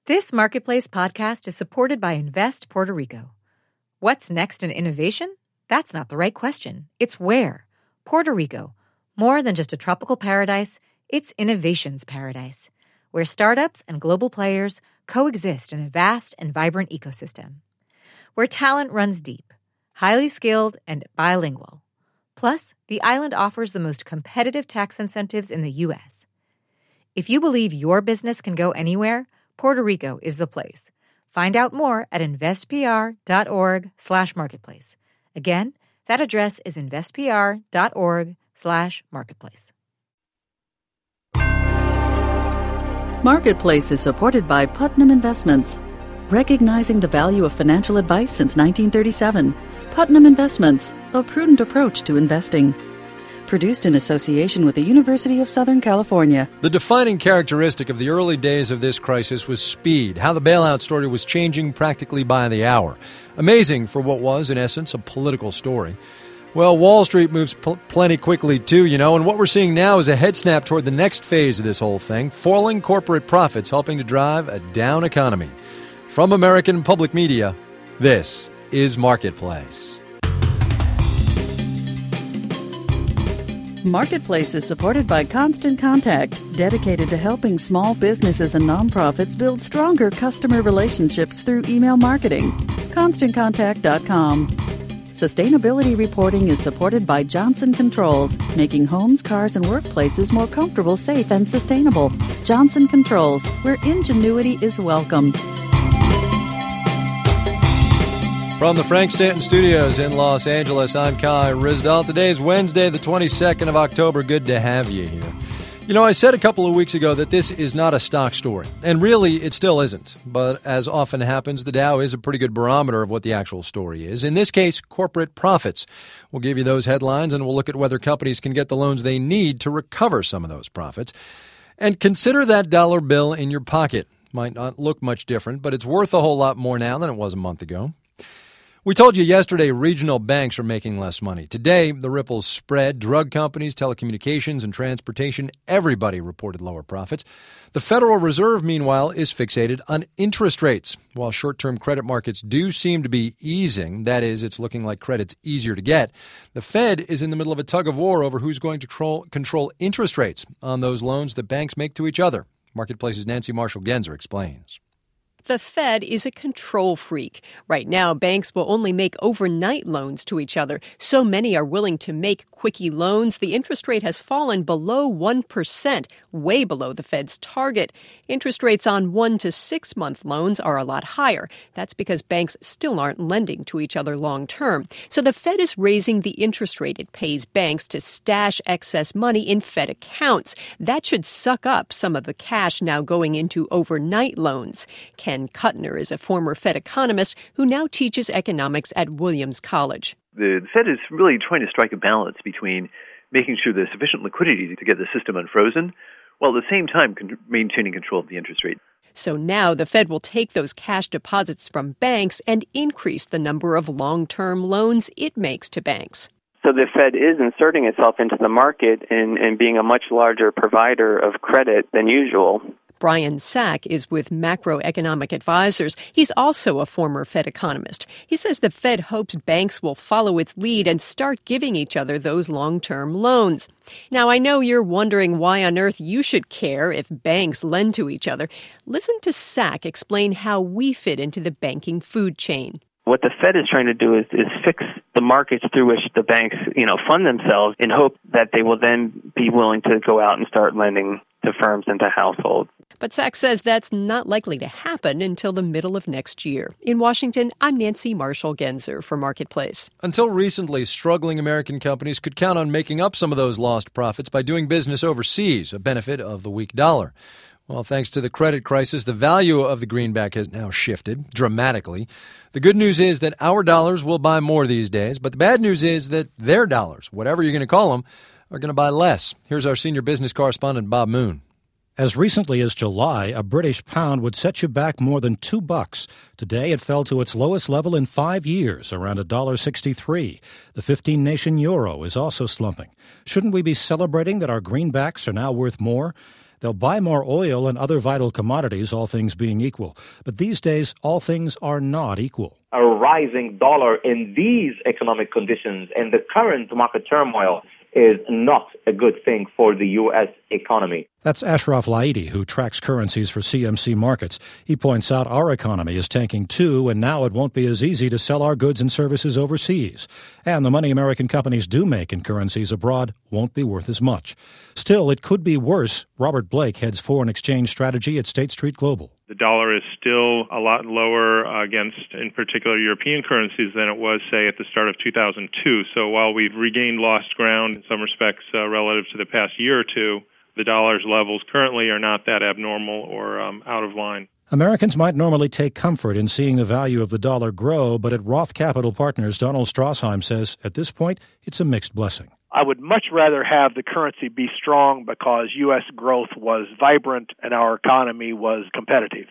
This Marketplace podcast is supported by Invest Puerto Rico. What's next in innovation? That's not the right question. It's where. Puerto Rico. More than just a tropical paradise, it's innovation's paradise, where startups and global players coexist in a vast and vibrant ecosystem. Where talent runs deep, highly skilled, and bilingual. Plus, the island offers the most competitive tax incentives in the U.S. If you believe your business can go anywhere, Puerto Rico is the place. Find out more at investpr.org/marketplace. Again, that address is investpr.org/marketplace. Marketplace is supported by Putnam Investments. Recognizing the value of financial advice since 1937. Putnam Investments, a prudent approach to investing. Produced in association with the University of Southern California. The defining characteristic of the early days of this crisis was speed, how the bailout story was changing practically by the hour. Amazing for what was, in essence, a political story. Well, Wall Street moves plenty quickly, too, and what we're seeing now is a head snap toward the next phase of this whole thing, falling corporate profits helping to drive a down economy. From American Public Media, this is Marketplace. Marketplace is supported by Constant Contact, dedicated to helping small businesses and nonprofits build stronger customer relationships through email marketing. ConstantContact.com. Sustainability reporting is supported by Johnson Controls, making homes, cars, and workplaces more comfortable, safe, and sustainable. Johnson Controls, where ingenuity is welcome. From the Frank Stanton Studios in Los Angeles, I'm Kai Ryssdal. Today is Wednesday, the 22nd of October. Good to have you here. I said a couple of weeks ago that this is not a stock story, and really it still isn't. But as often happens, the Dow is a pretty good barometer of what the actual story is. In this case, corporate profits. We'll give you those headlines, and we'll look at whether companies can get the loans they need to recover some of those profits. And consider that dollar bill in your pocket. Might not look much different, but it's worth a whole lot more now than it was a month ago. We told you yesterday regional banks are making less money. Today, the ripples spread. Drug companies, telecommunications, and transportation, everybody reported lower profits. The Federal Reserve, meanwhile, is fixated on interest rates. While short-term credit markets do seem to be easing, that is, it's looking like credit's easier to get, the Fed is in the middle of a tug-of-war over who's going to control interest rates on those loans that banks make to each other. Marketplace's Nancy Marshall-Genzer explains. The Fed is a control freak. Right now, banks will only make overnight loans to each other. So many are willing to make quickie loans. The interest rate has fallen below 1%, way below the Fed's target. Interest rates on 1 to 6 month loans are a lot higher. That's because banks still aren't lending to each other long term. So the Fed is raising the interest rate it pays banks to stash excess money in Fed accounts. That should suck up some of the cash now going into overnight loans. Ken Kuttner is a former Fed economist who now teaches economics at Williams College. The Fed is really trying to strike a balance between making sure there's sufficient liquidity to get the system unfrozen, while at the same time maintaining control of the interest rate. So now the Fed will take those cash deposits from banks and increase the number of long-term loans it makes to banks. So the Fed is inserting itself into the market and being a much larger provider of credit than usual. Brian Sack is with Macroeconomic Advisors. He's also a former Fed economist. He says the Fed hopes banks will follow its lead and start giving each other those long-term loans. Now, I know you're wondering why on earth you should care if banks lend to each other. Listen to Sack explain how we fit into the banking food chain. What the Fed is trying to do is fix the markets through which the banks, fund themselves in hope that they will then be willing to go out and start lending to firms and to households. But Sachs says that's not likely to happen until the middle of next year. In Washington, I'm Nancy Marshall-Genzer for Marketplace. Until recently, struggling American companies could count on making up some of those lost profits by doing business overseas, a benefit of the weak dollar. Well, thanks to the credit crisis, the value of the greenback has now shifted dramatically. The good news is that our dollars will buy more these days, but the bad news is that their dollars, whatever you're going to call them, are going to buy less. Here's our senior business correspondent, Bob Moon. As recently as July, a British pound would set you back more than $2. Today, it fell to its lowest level in 5 years, around $1.63. The 15-nation euro is also slumping. Shouldn't we be celebrating that our greenbacks are now worth more? They'll buy more oil and other vital commodities, all things being equal. But these days, all things are not equal. A rising dollar in these economic conditions and the current market turmoil is not a good thing for the U.S. economy. That's Ashraf Laidi, who tracks currencies for CMC Markets. He points out our economy is tanking too, and now it won't be as easy to sell our goods and services overseas. And the money American companies do make in currencies abroad won't be worth as much. Still, it could be worse. Robert Blake heads foreign exchange strategy at State Street Global. The dollar is still a lot lower against, in particular, European currencies than it was, say, at the start of 2002. So while we've regained lost ground in some respects relative to the past year or two, the dollar's levels currently are not that abnormal or out of line. Americans might normally take comfort in seeing the value of the dollar grow, but at Roth Capital Partners, Donald Strassheim says at this point it's a mixed blessing. I would much rather have the currency be strong because U.S. growth was vibrant and our economy was competitive.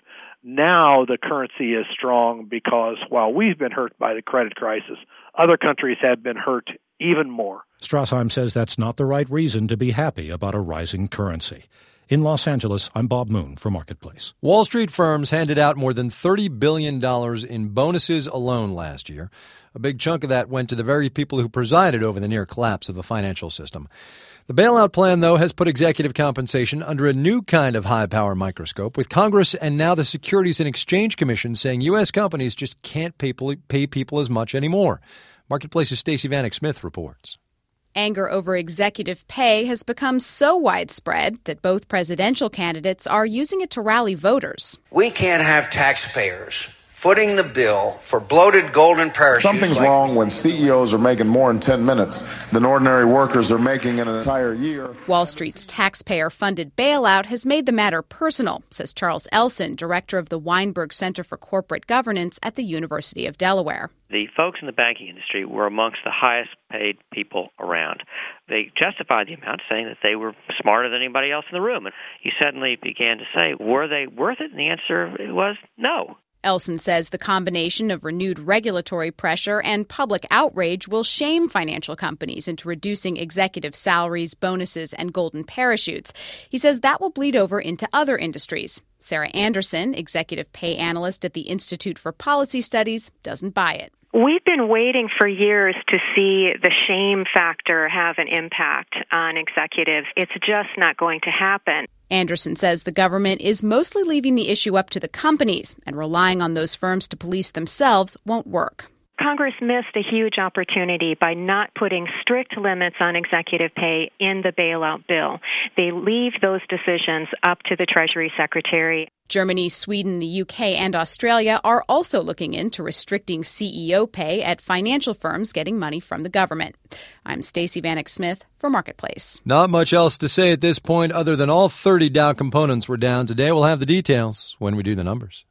Now the currency is strong because while we've been hurt by the credit crisis, other countries have been hurt even more. Strassheim says that's not the right reason to be happy about a rising currency. In Los Angeles, I'm Bob Moon for Marketplace. Wall Street firms handed out more than $30 billion in bonuses alone last year. A big chunk of that went to the very people who presided over the near collapse of the financial system. The bailout plan, though, has put executive compensation under a new kind of high-power microscope, with Congress and now the Securities and Exchange Commission saying U.S. companies just can't pay people as much anymore. Marketplace's Stacey Vanek Smith reports. Anger over executive pay has become so widespread that both presidential candidates are using it to rally voters. We can't have taxpayers footing the bill for bloated golden parachutes. Something's wrong when CEOs are making more in 10 minutes than ordinary workers are making in an entire year. Wall Street's taxpayer-funded bailout has made the matter personal, says Charles Elson, director of the Weinberg Center for Corporate Governance at the University of Delaware. The folks in the banking industry were amongst the highest paid people around. They justified the amount, saying that they were smarter than anybody else in the room. And you suddenly began to say, were they worth it? And the answer was no. Elson says the combination of renewed regulatory pressure and public outrage will shame financial companies into reducing executive salaries, bonuses, and golden parachutes. He says that will bleed over into other industries. Sarah Anderson, executive pay analyst at the Institute for Policy Studies, doesn't buy it. We've been waiting for years to see the shame factor have an impact on executives. It's just not going to happen. Anderson says the government is mostly leaving the issue up to the companies, and relying on those firms to police themselves won't work. Congress missed a huge opportunity by not putting strict limits on executive pay in the bailout bill. They leave those decisions up to the Treasury Secretary. Germany, Sweden, the UK, and Australia are also looking into restricting CEO pay at financial firms getting money from the government. I'm Stacey Vanek Smith for Marketplace. Not much else to say at this point other than all 30 Dow components were down today. We'll have the details when we do the numbers.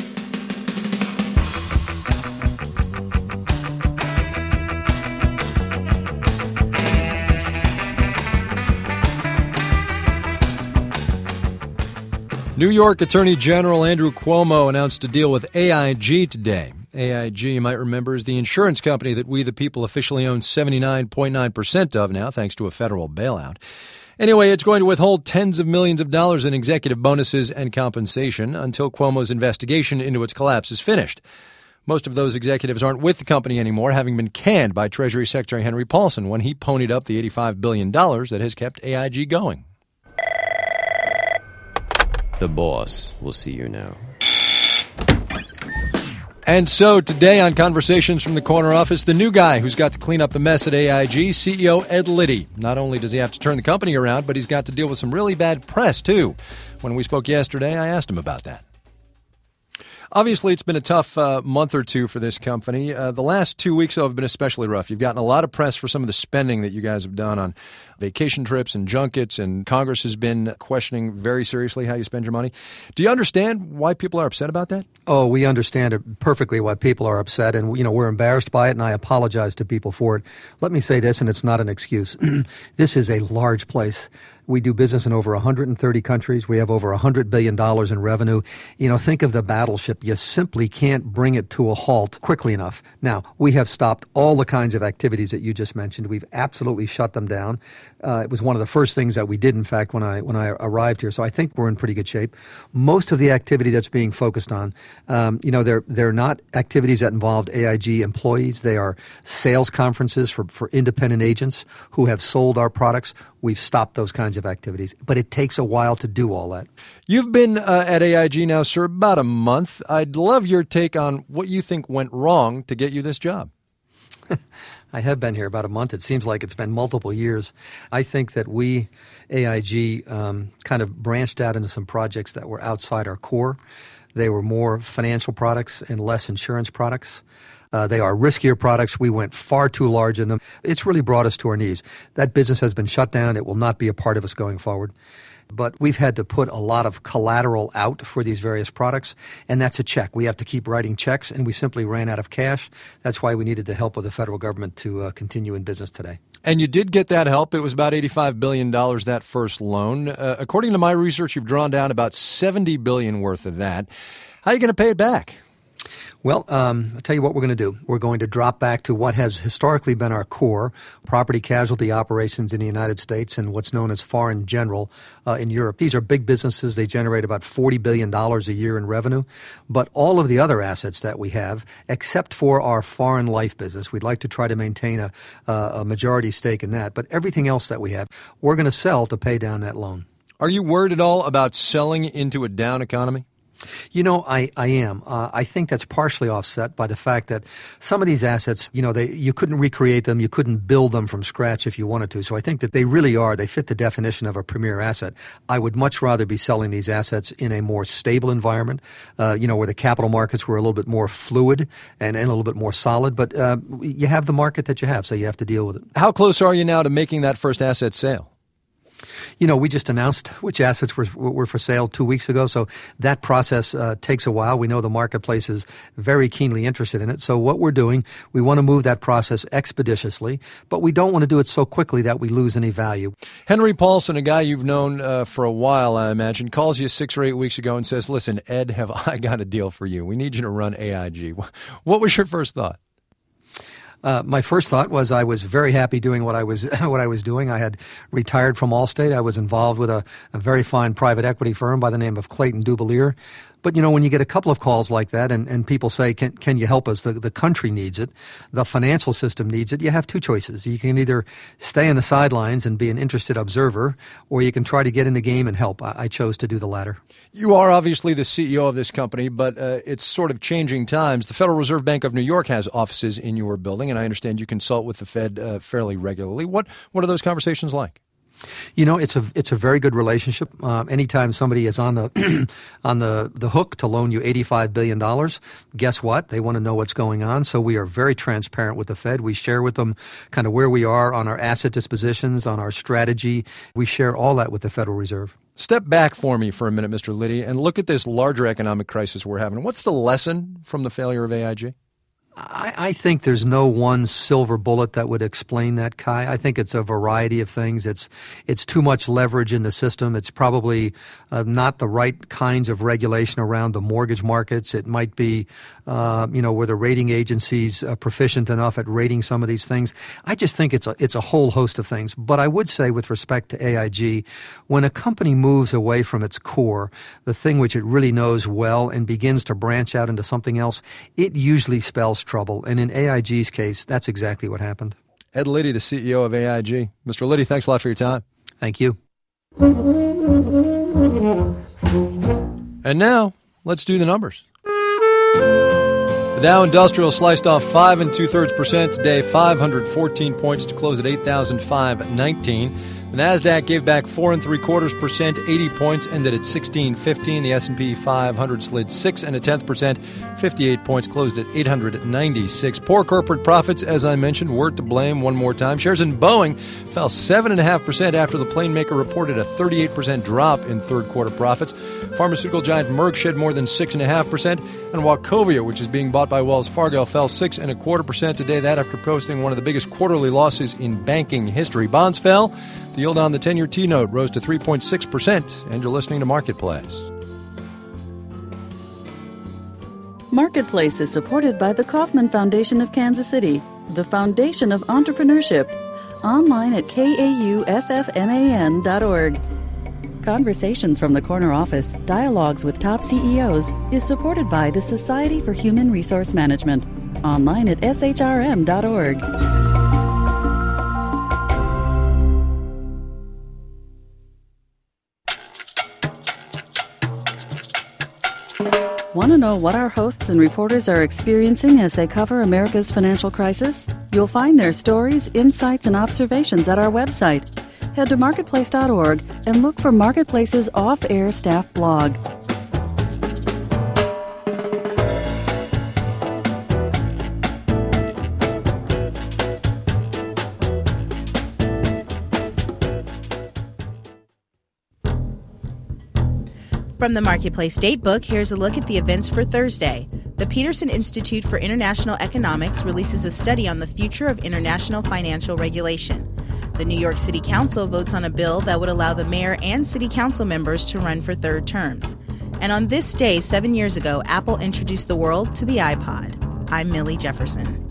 New York Attorney General Andrew Cuomo announced a deal with AIG today. AIG, you might remember, is the insurance company that we the people officially own 79.9% of now, thanks to a federal bailout. Anyway, it's going to withhold tens of millions of dollars in executive bonuses and compensation until Cuomo's investigation into its collapse is finished. Most of those executives aren't with the company anymore, having been canned by Treasury Secretary Henry Paulson when he ponied up the $85 billion that has kept AIG going. The boss will see you now. And so today on Conversations from the Corner Office, the new guy who's got to clean up the mess at AIG, CEO Ed Liddy. Not only does he have to turn the company around, but he's got to deal with some really bad press, too. When we spoke yesterday, I asked him about that. Obviously, it's been a tough month or two for this company. The last 2 weeks, though, have been especially rough. You've gotten a lot of press for some of the spending that you guys have done on vacation trips and junkets, and Congress has been questioning very seriously how you spend your money. Do you understand why people are upset about that? Oh, we understand it perfectly why people are upset, and we're embarrassed by it, and I apologize to people for it. Let me say this, and it's not an excuse. This is a large place. We do business in over 130 countries. We have over $100 billion in revenue. Think of the battleship. You simply can't bring it to a halt quickly enough. Now, we have stopped all the kinds of activities that you just mentioned. We've absolutely shut them down. It was one of the first things that we did, in fact, when I arrived here. So I think we're in pretty good shape. Most of the activity that's being focused on, they're not activities that involved AIG employees. They are sales conferences for independent agents who have sold our products. We've stopped those kinds of activities, but it takes a while to do all that. You've been at AIG now, sir, about a month. I'd love your take on what you think went wrong to get you this job. I have been here about a month. It seems like it's been multiple years. I think that we, AIG, kind of branched out into some projects that were outside our core. They were more financial products and less insurance products. They are riskier products. We went far too large in them. It's really brought us to our knees. That business has been shut down. It will not be a part of us going forward. But we've had to put a lot of collateral out for these various products, and that's a check. We have to keep writing checks, and we simply ran out of cash. That's why we needed the help of the federal government to continue in business today. And you did get that help. It was about $85 billion, that first loan. According to my research, you've drawn down about $70 billion worth of that. How are you going to pay it back? Well, I'll tell you what we're going to do. We're going to drop back to what has historically been our core, property casualty operations in the United States and what's known as foreign general in Europe. These are big businesses. They generate about $40 billion a year in revenue. But all of the other assets that we have, except for our foreign life business, we'd like to try to maintain a majority stake in that. But everything else that we have, we're going to sell to pay down that loan. Are you worried at all about selling into a down economy? I am. I think that's partially offset by the fact that some of these assets, you couldn't recreate them. You couldn't build them from scratch if you wanted to. So I think that they fit the definition of a premier asset. I would much rather be selling these assets in a more stable environment, where the capital markets were a little bit more fluid and a little bit more solid. But you have the market that you have, so you have to deal with it. How close are you now to making that first asset sale? We just announced which assets were for sale 2 weeks ago, so that process takes a while. We know the marketplace is very keenly interested in it. So what we're doing, we want to move that process expeditiously, but we don't want to do it so quickly that we lose any value. Henry Paulson, a guy you've known for a while, I imagine, calls you 6 or 8 weeks ago and says, "Listen, Ed, have I got a deal for you? We need you to run AIG." What was your first thought? My first thought was I was very happy doing what I was doing. I had retired from Allstate. I was involved with a very fine private equity firm by the name of Clayton Dubilier. But, when you get a couple of calls like that and people say, can you help us? The country needs it. The financial system needs it. You have two choices. You can either stay on the sidelines and be an interested observer, or you can try to get in the game and help. I chose to do the latter. You are obviously the CEO of this company, but it's sort of changing times. The Federal Reserve Bank of New York has offices in your building, and I understand you consult with the Fed fairly regularly. What are those conversations like? It's a very good relationship. Anytime somebody is on the on the hook to loan you $85 billion, guess what? They want to know what's going on. So we are very transparent with the Fed. We share with them kind of where we are on our asset dispositions, on our strategy. We share all that with the Federal Reserve. Step back for me for a minute, Mr. Liddy, and look at this larger economic crisis we're having. What's the lesson from the failure of AIG? I think there's no one silver bullet that would explain that, Kai. I think it's a variety of things. It's too much leverage in the system. It's probably not the right kinds of regulation around the mortgage markets. It might be, were the rating agencies proficient enough at rating some of these things? I just think it's a whole host of things. But I would say with respect to AIG, when a company moves away from its core, the thing which it really knows well, and begins to branch out into something else, it usually spells trouble. And in AIG's case, that's exactly what happened. Ed Liddy, the CEO of AIG. Mr. Liddy, thanks a lot for your time. Thank you. And now, let's do the numbers. The Dow Industrial sliced off 5 2/3% today, 514 points to close at 8,519. The Nasdaq gave back 4 3/4%, 80 points, ended at 1615. The S&P 500 slid 6 1/10%, 58 points, closed at 896. Poor corporate profits, as I mentioned, were to blame one more time. Shares in Boeing fell 7.5% after the plane maker reported a 38% drop in third quarter profits. Pharmaceutical giant Merck shed more than 6.5%, and Wachovia, which is being bought by Wells Fargo, fell 6.25% today. That after posting one of the biggest quarterly losses in banking history. Bonds fell. The yield on the 10-year T-note rose to 3.6%. And you're listening to Marketplace. Marketplace is supported by the Kauffman Foundation of Kansas City, the foundation of entrepreneurship. Online at kauffman.org. Conversations from the Corner Office, Dialogues with Top CEOs is supported by the Society for Human Resource Management. Online at shrm.org. Want to know what our hosts and reporters are experiencing as they cover America's financial crisis? You'll find their stories, insights, and observations at our website. Head to marketplace.org and look for Marketplace's off-air staff blog. From the Marketplace Datebook, here's a look at the events for Thursday. The Peterson Institute for International Economics releases a study on the future of international financial regulation. The New York City Council votes on a bill that would allow the mayor and city council members to run for third terms. And on this day, 7 years ago, Apple introduced the world to the iPod. I'm Millie Jefferson.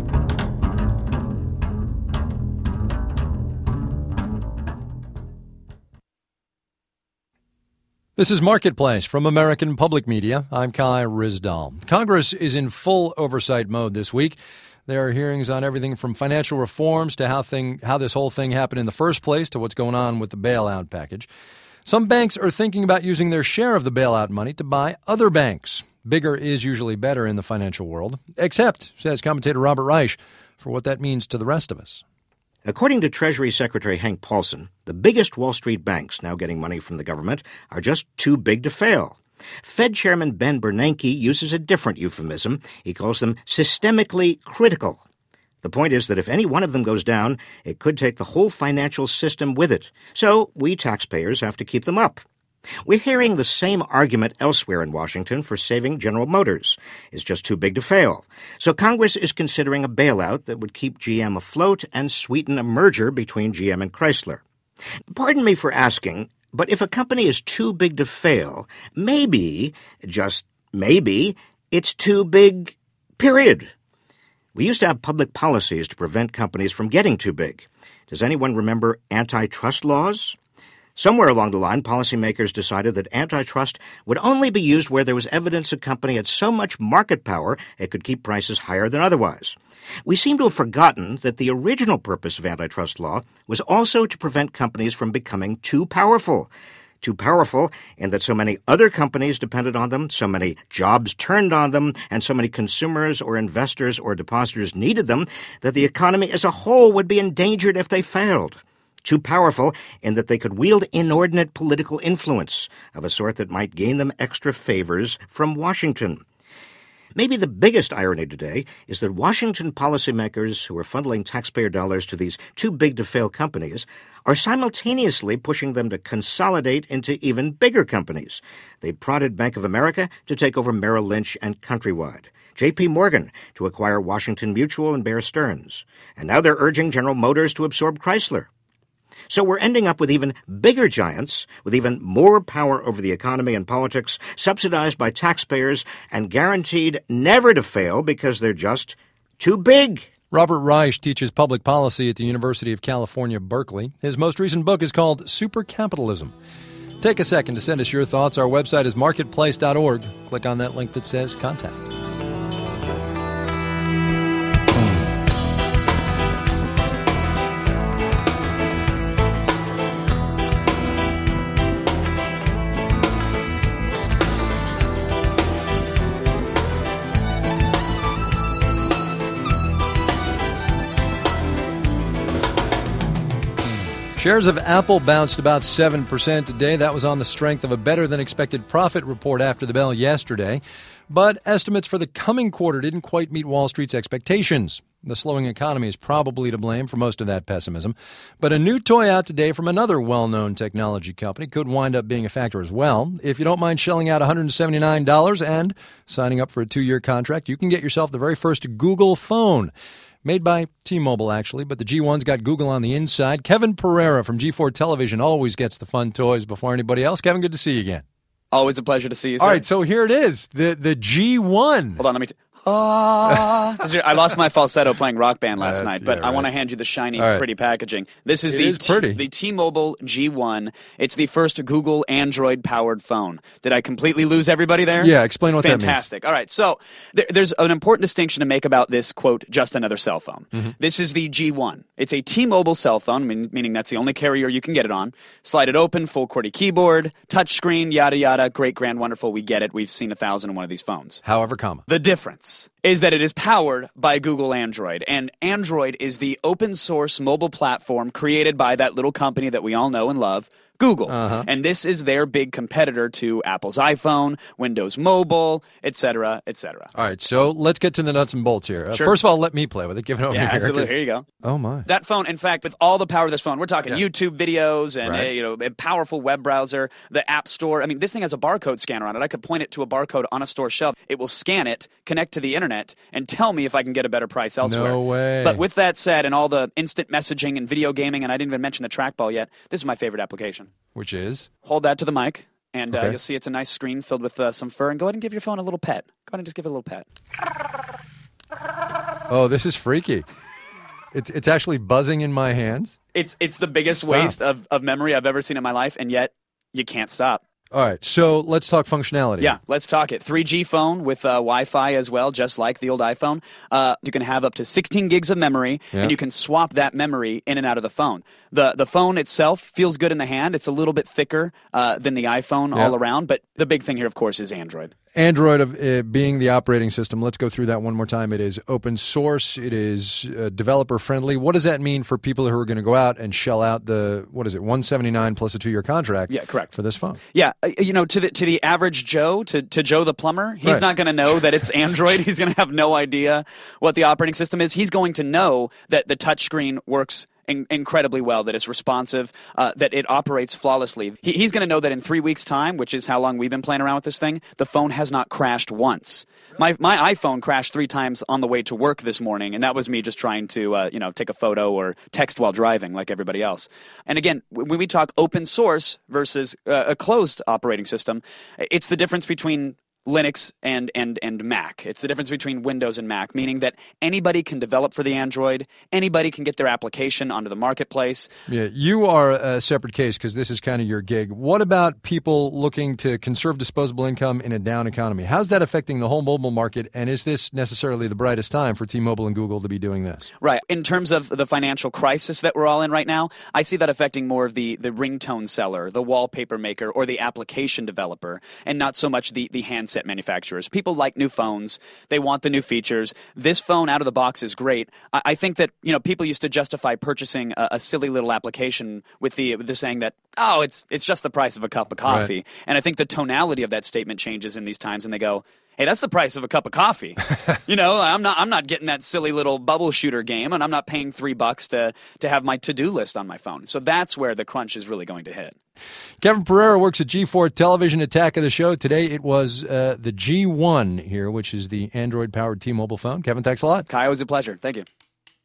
This is Marketplace from American Public Media. I'm Kai Ryssdal. Congress is in full oversight mode this week. There are hearings on everything from financial reforms to how this whole thing happened in the first place to what's going on with the bailout package. Some banks are thinking about using their share of the bailout money to buy other banks. Bigger is usually better in the financial world, except, says commentator Robert Reich, for what that means to the rest of us. According to Treasury Secretary Hank Paulson, the biggest Wall Street banks now getting money from the government are just too big to fail. Fed Chairman Ben Bernanke uses a different euphemism. He calls them systemically critical. The point is that if any one of them goes down, it could take the whole financial system with it. So we taxpayers have to keep them up. We're hearing the same argument elsewhere in Washington for saving General Motors. It's just too big to fail. So Congress is considering a bailout that would keep GM afloat and sweeten a merger between GM and Chrysler. Pardon me for asking, but if a company is too big to fail, maybe, just maybe, it's too big, period. We used to have public policies to prevent companies from getting too big. Does anyone remember antitrust laws? Somewhere along the line, policymakers decided that antitrust would only be used where there was evidence a company had so much market power it could keep prices higher than otherwise. We seem to have forgotten that the original purpose of antitrust law was also to prevent companies from becoming too powerful. Too powerful in that so many other companies depended on them, so many jobs turned on them, and so many consumers or investors or depositors needed them that the economy as a whole would be endangered if they failed. Too powerful in that they could wield inordinate political influence of a sort that might gain them extra favors from Washington. Maybe the biggest irony today is that Washington policymakers who are funneling taxpayer dollars to these too-big-to-fail companies are simultaneously pushing them to consolidate into even bigger companies. They prodded Bank of America to take over Merrill Lynch and Countrywide, J.P. Morgan to acquire Washington Mutual and Bear Stearns, and now they're urging General Motors to absorb Chrysler. So we're ending up with even bigger giants, with even more power over the economy and politics, subsidized by taxpayers, and guaranteed never to fail because they're just too big. Robert Reich teaches public policy at the University of California, Berkeley. His most recent book is called Supercapitalism. Take a second to send us your thoughts. Our website is marketplace.org. Click on that link that says Contact. Shares of Apple bounced about 7% today. That was on the strength of a better-than-expected profit report after the bell yesterday. But estimates for the coming quarter didn't quite meet Wall Street's expectations. The slowing economy is probably to blame for most of that pessimism. But a new toy out today from another well-known technology company could wind up being a factor as well. If you don't mind shelling out $179 and signing up for a 2-year contract, you can get yourself the very first Google phone. Made by T-Mobile, actually, but the G1's got Google on the inside. Kevin Pereira from G4 Television always gets the fun toys before anybody else. Kevin, good to see you again. Always a pleasure to see you, sir. All right, so here it is, the G1. Hold on, let me... I lost my falsetto playing Rock Band last night, but I want to hand you the shiny, pretty packaging. This is the T-Mobile G1. It's the first Google Android-powered phone. Did I completely lose everybody there? Yeah, explain what that means. Fantastic. All right, so there's an important distinction to make about this, quote, just another cell phone. Mm-hmm. This is the G1. It's a T-Mobile cell phone, meaning that's the only carrier you can get it on. Slide it open, full QWERTY keyboard, touchscreen, yada, yada, great, grand, wonderful, we get it. We've seen 1,001 of these phones. However, comma. The difference is that it is powered by Google Android. And Android is the open source mobile platform created by that little company that we all know and love, Google. And this is their big competitor to Apple's iPhone, Windows Mobile, et cetera, et cetera. All right, so let's get to the nuts and bolts here. Sure. First of all, let me play with it. Give it over here. Absolutely. Here you go. Oh, my. That phone, in fact, with all the power of this phone, we're talking YouTube videos and a powerful web browser, the App Store. I mean, this thing has a barcode scanner on it. I could point it to a barcode on a store shelf. It will scan it, connect to the internet, and tell me if I can get a better price elsewhere. No way. But with that said, and all the instant messaging and video gaming, and I didn't even mention the trackball yet, this is my favorite application. Which is? Hold that to the mic, and you'll see it's a nice screen filled with some fur. And go ahead and give your phone a little pet. Go ahead and just give it a little pet. Oh, this is freaky. It's actually buzzing in my hands. It's the biggest waste of memory I've ever seen in my life, and yet you can't stop. All right, so let's talk functionality. Yeah, let's talk it. 3G phone with Wi-Fi as well, just like the old iPhone. You can have up to 16 gigs of memory, and you can swap that memory in and out of the phone. The phone itself feels good in the hand. It's a little bit thicker than the iPhone all around, but the big thing here, of course, is Android. Android being the operating system, let's go through that one more time. It is open source. It is developer friendly. What does that mean for people who are going to go out and shell out the, $179 plus a 2-year contract? Yeah, correct. For this phone. Yeah, to the average Joe, to Joe the plumber, he's not going to know that it's Android. He's going to have no idea what the operating system is. He's going to know that the touchscreen works incredibly well, that it's responsive, that it operates flawlessly. He's going to know that in 3 weeks' time, which is how long we've been playing around with this thing, the phone has not crashed once. My iPhone crashed 3 times on the way to work this morning, and that was me just trying to take a photo or text while driving like everybody else. And again, when we talk open source versus a closed operating system, it's the difference between Linux and Mac. It's the difference between Windows and Mac, meaning that anybody can develop for the Android, anybody can get their application onto the marketplace. Yeah, you are a separate case because this is kind of your gig. What about people looking to conserve disposable income in a down economy? How's that affecting the whole mobile market, and is this necessarily the brightest time for T-Mobile and Google to be doing this? Right. In terms of the financial crisis that we're all in right now, I see that affecting more of the ringtone seller, the wallpaper maker, or the application developer, and not so much the handset manufacturers. People like new phones. They want the new features. This phone out of the box is great. I think that people used to justify purchasing a silly little application with the saying that, oh, it's just the price of a cup of coffee. Right. And I think the tonality of that statement changes in these times, and they go, hey, that's the price of a cup of coffee. I'm not getting that silly little bubble shooter game, and I'm not paying $3 to have my to-do list on my phone. So that's where the crunch is really going to hit. Kevin Pereira works at G4 Television. Attack of the show today. It was the G1 here, which is the Android-powered T-Mobile phone. Kevin, thanks a lot. Kai, it was a pleasure. Thank you.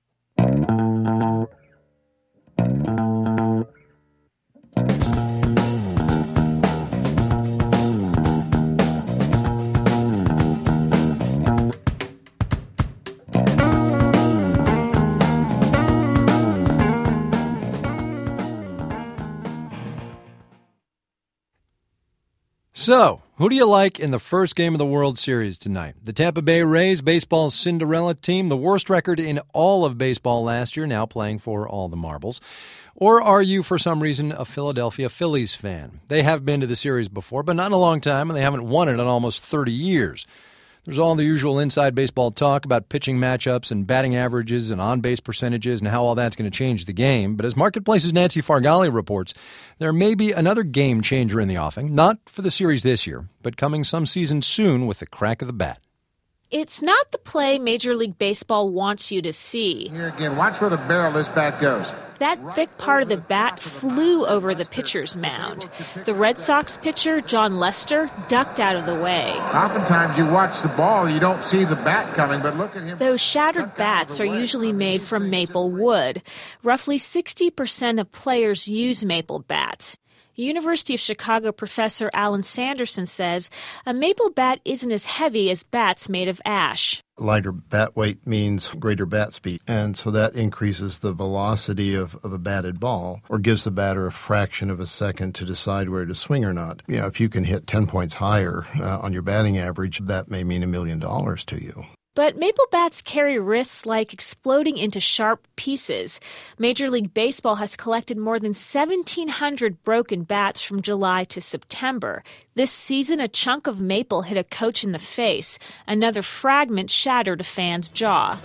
So, who do you like in the first game of the World Series tonight? The Tampa Bay Rays, baseball's Cinderella team, the worst record in all of baseball last year, now playing for all the marbles. Or are you, for some reason, a Philadelphia Phillies fan? They have been to the series before, but not in a long time, and they haven't won it in almost 30 years. There's all the usual inside baseball talk about pitching matchups and batting averages and on-base percentages and how all that's going to change the game. But as Marketplace's Nancy Fargali reports, there may be another game changer in the offing, not for the series this year, but coming some season soon with the crack of the bat. It's not the play Major League Baseball wants you to see. Here again, watch where the barrel of this bat goes. That thick part of the bat flew over the pitcher's mound. The Red Sox pitcher, John Lester, ducked out of the way. Oftentimes you watch the ball, you don't see the bat coming, but look at him. Those shattered bats are usually made from maple wood. Roughly 60% of players use maple bats. University of Chicago professor Alan Sanderson says a maple bat isn't as heavy as bats made of ash. Lighter bat weight means greater bat speed, and so that increases the velocity of a batted ball or gives the batter a fraction of a second to decide where to swing or not. You know, if you can hit 10 points higher on your batting average, that may mean $1 million to you. But maple bats carry risks like exploding into sharp pieces. Major League Baseball has collected more than 1,700 broken bats from July to September. This season, a chunk of maple hit a coach in the face. Another fragment shattered a fan's jaw.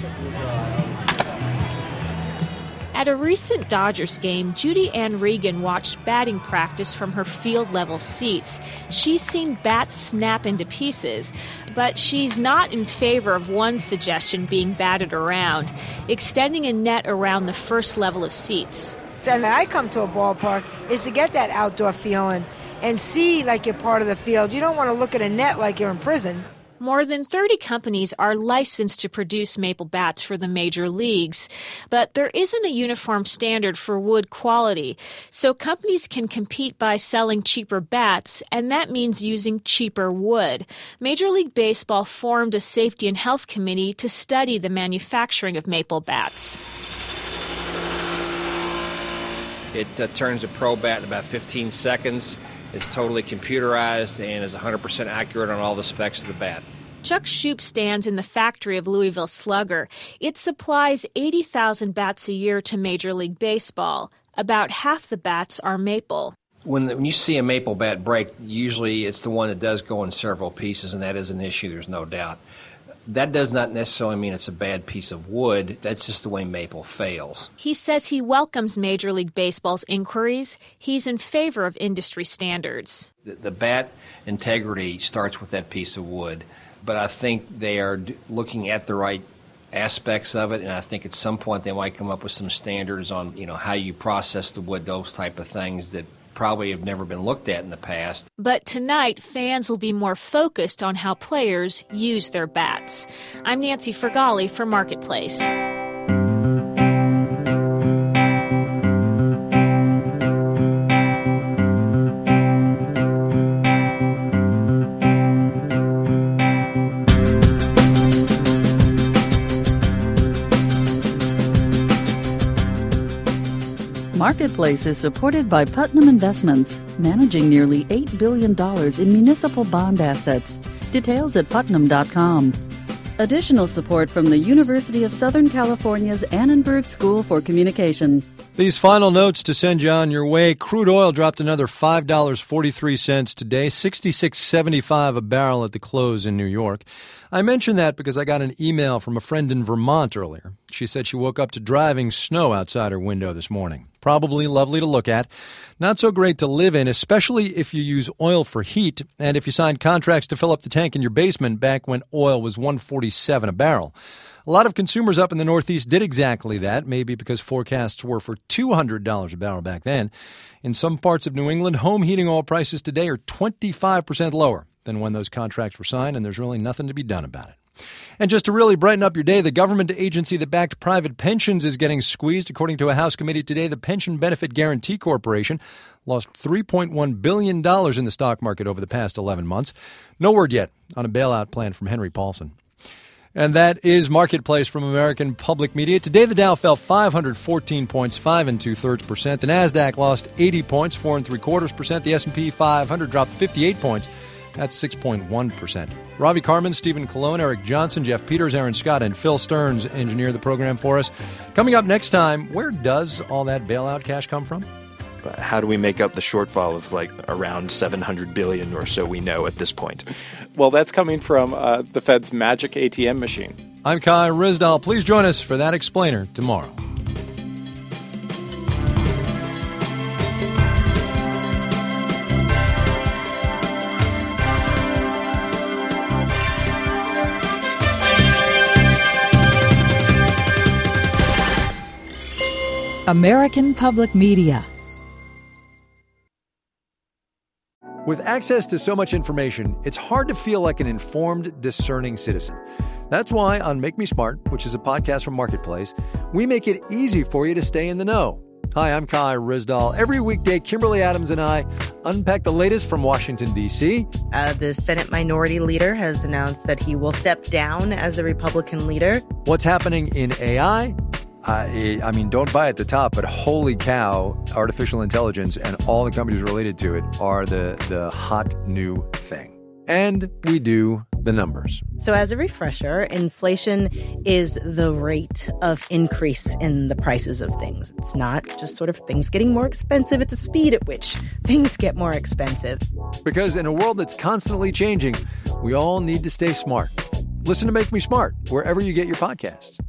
At a recent Dodgers game, Judy Ann Regan watched batting practice from her field-level seats. She's seen bats snap into pieces, but she's not in favor of one suggestion being batted around, extending a net around the first level of seats. And I come to a ballpark is to get that outdoor feeling and see like you're part of the field. You don't want to look at a net like you're in prison. More than 30 companies are licensed to produce maple bats for the major leagues, but there isn't a uniform standard for wood quality, so companies can compete by selling cheaper bats, and that means using cheaper wood. Major League Baseball formed a safety and health committee to study the manufacturing of maple bats. It turns a pro bat in about 15 seconds. It's totally computerized and is 100% accurate on all the specs of the bat. Chuck Shoup stands in the factory of Louisville Slugger. It supplies 80,000 bats a year to Major League Baseball. About half the bats are maple. When you see a maple bat break, usually it's the one that does go in several pieces, and that is an issue, there's no doubt. That does not necessarily mean it's a bad piece of wood. That's just the way maple fails. He says he welcomes Major League Baseball's inquiries. He's in favor of industry standards. The bat integrity starts with that piece of wood, but I think they are looking at the right aspects of it, and I think at some point they might come up with some standards on, how you process the wood, those type of things that probably have never been looked at in the past. But tonight, fans will be more focused on how players use their bats. I'm Nancy Fargali for Marketplace. Marketplace is supported by Putnam Investments, managing nearly $8 billion in municipal bond assets. Details at putnam.com. Additional support from the University of Southern California's Annenberg School for Communication. These final notes to send you on your way. Crude oil dropped another $5.43 today, $66.75 a barrel at the close in New York. I mentioned that because I got an email from a friend in Vermont earlier. She said she woke up to driving snow outside her window this morning. Probably lovely to look at. Not so great to live in, especially if you use oil for heat and if you signed contracts to fill up the tank in your basement back when oil was $147 a barrel. A lot of consumers up in the Northeast did exactly that, maybe because forecasts were for $200 a barrel back then. In some parts of New England, home heating oil prices today are 25% lower than when those contracts were signed, and there's really nothing to be done about it. And just to really brighten up your day, the government agency that backed private pensions is getting squeezed. According to a House committee today, the Pension Benefit Guaranty Corporation lost $3.1 billion in the stock market over the past 11 months. No word yet on a bailout plan from Henry Paulson. And that is Marketplace from American Public Media. Today, the Dow fell 514 points, 5 2/3%. The Nasdaq lost 80 points, 4 3/4%. The S&P 500 dropped 58 points. That's 6.1%. Ravi Carmen, Stephen Colon, Eric Johnson, Jeff Peters, Aaron Scott, and Phil Stearns engineer the program for us. Coming up next time, where does all that bailout cash come from? how do we make up the shortfall of like around $700 billion or so we know at this point? Well, that's coming from the Fed's magic ATM machine. I'm Kai Ryssdal. Please join us for That Explainer tomorrow. American Public Media. With access to so much information, it's hard to feel like an informed, discerning citizen. That's why on Make Me Smart, which is a podcast from Marketplace, we make it easy for you to stay in the know. Hi, I'm Kai Ryssdal. Every weekday, Kimberly Adams and I unpack the latest from Washington, D.C. The Senate Minority Leader has announced that he will step down as the Republican leader. What's happening in AI? I mean, don't buy at the top, but holy cow, artificial intelligence and all the companies related to it are the hot new thing. And we do the numbers. So as a refresher, inflation is the rate of increase in the prices of things. It's not just sort of things getting more expensive. It's the speed at which things get more expensive. Because in a world that's constantly changing, we all need to stay smart. Listen to Make Me Smart wherever you get your podcasts.